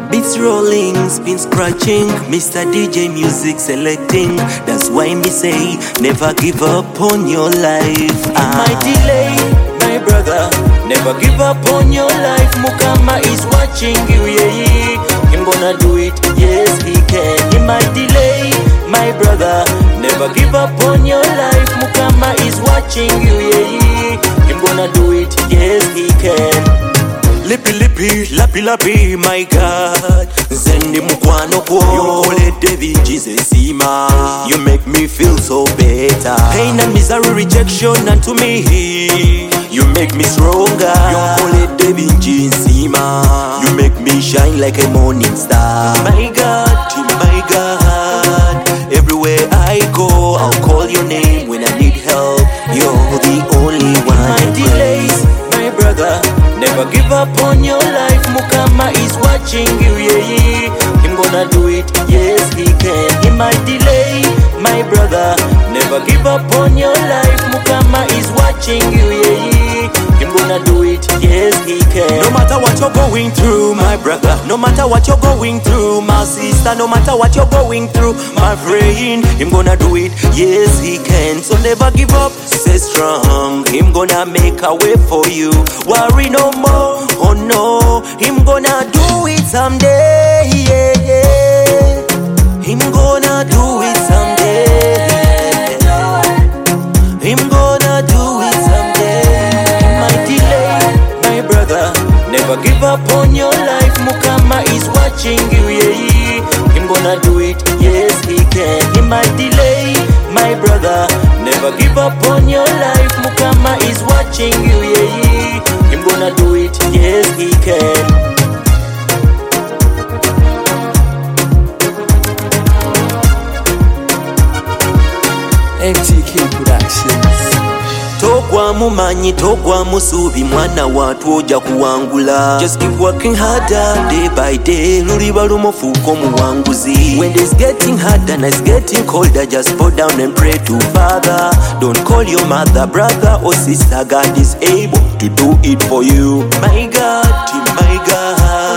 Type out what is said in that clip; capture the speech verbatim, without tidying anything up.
Beats rolling, spin scratching, Mister D J music selecting. That's why me say, never give up on your life. Ah. My delay, my brother, never give up on your life. Mukama is watching you, yeah. Him gonna do it, yes he can. He might delay, my brother, never give up on your life. Mukama is watching you, yeah. Him gonna do it, yes he can. Lippy lippy, lappy lappy, my God. Zendi mukwano kwo yonkolede binjize nsima. You make me feel so better. Pain and misery, rejection unto me, you make me stronger. Yonkolede binji nsima. You make me shine like a morning star. My God, my God. Everywhere I go, I'll call your name when I need help. You're the only one. My delays, my brother, never give up on your life. Mukama is watching you, yeah. Him gonna do it, yes he can. He might delay, my brother, never give up on your life. Mukama is watching you, yeah. Him gonna do it, yes he can. No matter what you're going through, my brother, no matter what you're going through, my sister, no matter what you're going through, my friend, him gonna do it, yes he can. So never give up, stay strong. Him gonna make a way for you. Worry no more, oh no, him gonna do it someday, yeah, yeah. Him gonna do it someday. Him gonna do it someday. My delay, my brother, never give up on your life. Mukama is watching you, yeah. Him gonna do it, yes he can. He might delay, my brother, never give up on your life. Mukama is watching you, yeah. Him gonna do it, yes he can. M T K Productions. Togwa mumanyi, togwa musubi, mwana watu oja kuwangula. Just keep working harder, day by day. Luliba lumufuko muwanguzi. When it's getting harder and it's getting colder, just put down and pray to Father. Don't call your mother, brother or sister. God is able to do it for you. My God, my God.